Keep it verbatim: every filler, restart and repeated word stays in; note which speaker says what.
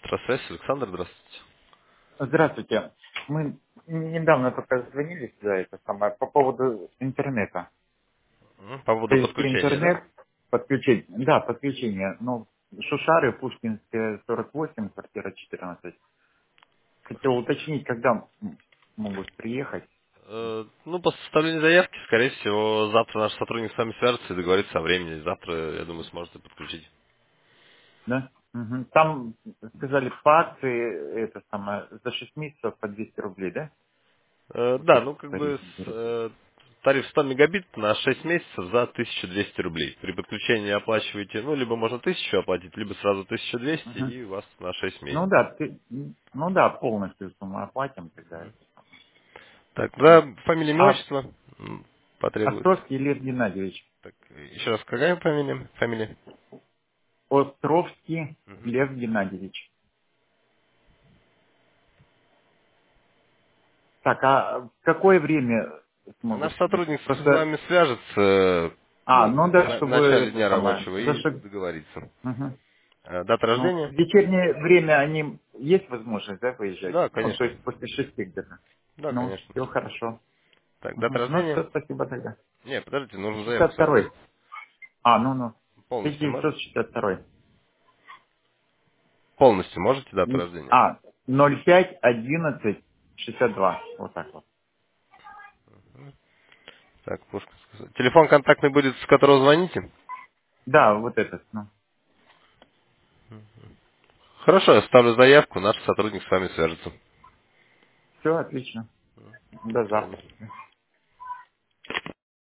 Speaker 1: Электросвязь. Александр, здравствуйте.
Speaker 2: Здравствуйте. Мы недавно только звонили сюда, это самое, по поводу интернета.
Speaker 1: М, По поводу
Speaker 2: Привести
Speaker 1: подключения, да?
Speaker 2: интернет, подключить, да, подключение. Ну, Шушары, Пушкинская, сорок восемь, квартира четырнадцать. Хотел уточнить, когда м- могут приехать,
Speaker 1: Э, Ну, по составлению заявки, скорее всего, завтра наш сотрудник с вами свяжется и договорится о времени. Завтра, я думаю, сможете подключить.
Speaker 2: да? Мгм. Там сказали по акции, это самое, за шесть месяцев по двести рублей, да?
Speaker 1: Э,
Speaker 2: Вот
Speaker 1: Да,
Speaker 2: так
Speaker 1: ну, как
Speaker 2: тариф
Speaker 1: бы с,
Speaker 2: говорит.
Speaker 1: э, тариф сто мегабит на шесть месяцев за тысячу двести рублей. При подключении оплачиваете, ну, либо можно тысячу оплатить, либо сразу тысячу двести
Speaker 2: Мгм.
Speaker 1: и у вас на шесть
Speaker 2: Ну
Speaker 1: месяцев.
Speaker 2: да, ты, ну да, полностью сумму оплатим тогда.
Speaker 1: Так,
Speaker 2: Мгм.
Speaker 1: да, фамилия, имя,
Speaker 2: А
Speaker 1: отчество м, потребуется.
Speaker 2: Островский Лев Геннадьевич.
Speaker 1: Так, еще раз, какая фамилия? Фамилия?
Speaker 2: Островский
Speaker 1: Мгм.
Speaker 2: Лев Геннадьевич. Так, а в какое время
Speaker 1: Наш
Speaker 2: смогут прийти?
Speaker 1: сотрудник с
Speaker 2: Просто,
Speaker 1: вами свяжется,
Speaker 2: а,
Speaker 1: ну,
Speaker 2: ну
Speaker 1: в
Speaker 2: да,
Speaker 1: на- в
Speaker 2: чтобы
Speaker 1: начале
Speaker 2: это
Speaker 1: дня
Speaker 2: самое,
Speaker 1: рабочего и
Speaker 2: зашаг...
Speaker 1: договориться.
Speaker 2: Мгм.
Speaker 1: Э, Дата
Speaker 2: Ну, в
Speaker 1: рождения?
Speaker 2: вечернее время они есть возможность, да, выезжать?
Speaker 1: Да,
Speaker 2: Ну, то
Speaker 1: конечно.
Speaker 2: есть после шести где-то.
Speaker 1: Да,
Speaker 2: Ну,
Speaker 1: конечно.
Speaker 2: все хорошо.
Speaker 1: Так, дата
Speaker 2: Мгм. Ну,
Speaker 1: рождения?
Speaker 2: все, спасибо тогда.
Speaker 1: Не, подождите, нужно заявку
Speaker 2: шестьдесят второй.
Speaker 1: составить.
Speaker 2: А, ну, ну.
Speaker 1: Полностью можете?
Speaker 2: тысяча девятьсот шестьдесят второй.
Speaker 1: Полностью можете дату
Speaker 2: И-
Speaker 1: рождения?
Speaker 2: А, ноль пять одиннадцать шестьдесят два. Вот так вот.
Speaker 1: Так, Пушкинская. Телефон контактный будет, с которого звоните?
Speaker 2: Да, вот этот. Ну,
Speaker 1: Хорошо, я ставлю заявку, наш сотрудник с вами свяжется.
Speaker 2: все отлично.
Speaker 1: До
Speaker 2: До
Speaker 1: свидания.
Speaker 2: завтра.